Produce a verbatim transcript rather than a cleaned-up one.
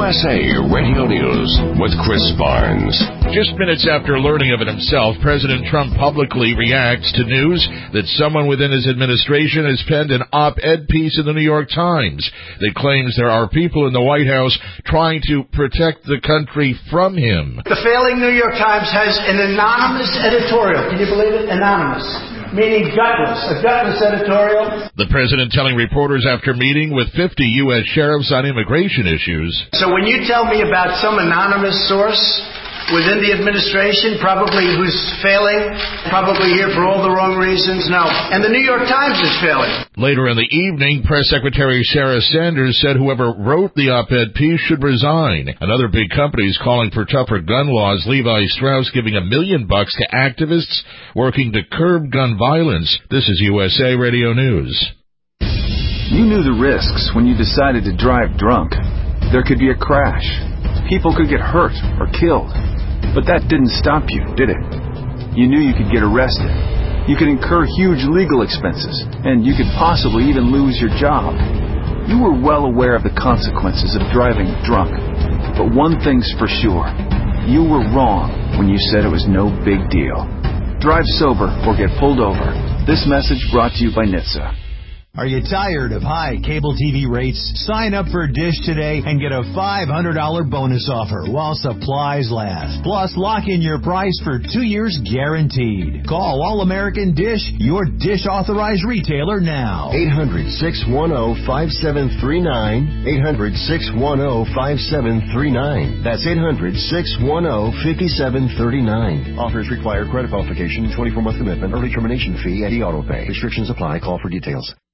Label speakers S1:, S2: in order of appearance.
S1: S A Radio News with Chris Barnes.
S2: Just minutes after learning of it himself, President Trump publicly reacts to news that someone within his administration has penned an op-ed piece in the New York Times that claims there are people in the White House trying to protect the country from him.
S3: The failing New York Times has an anonymous editorial. Can you believe it? Anonymous. Meaning gutless, a gutless editorial.
S2: The president telling reporters after meeting with fifty U S sheriffs on immigration issues.
S3: So when you tell me about some anonymous source within the administration, probably who's failing, probably here for all the wrong reasons, no. And the New York Times is failing.
S2: Later in the evening, Press Secretary Sarah Sanders said whoever wrote the op-ed piece should resign. Another big company is calling for tougher gun laws, Levi Strauss giving a million bucks to activists working to curb gun violence. This is U S A Radio News.
S4: You knew the risks when you decided to drive drunk. There could be a crash. People could get hurt or killed. But that didn't stop you, did it? You knew you could get arrested. You could incur huge legal expenses, and you could possibly even lose your job. You were well aware of the consequences of driving drunk. But one thing's for sure. You were wrong when you said it was no big deal. Drive sober or get pulled over. This message brought to you by N H T S A.
S5: Are you tired of high cable T V rates? Sign up for Dish today and get a five hundred dollars bonus offer while supplies last. Plus, lock in your price for two years guaranteed. Call All American Dish, your Dish authorized retailer now.
S6: eight hundred, six one zero, five seven three nine. eight hundred, six one zero, five seven three nine. That's eight hundred, six one zero, five seven three nine. Offers require credit qualification, twenty-four month commitment, early termination fee, and e-auto pay. Restrictions apply. Call for details.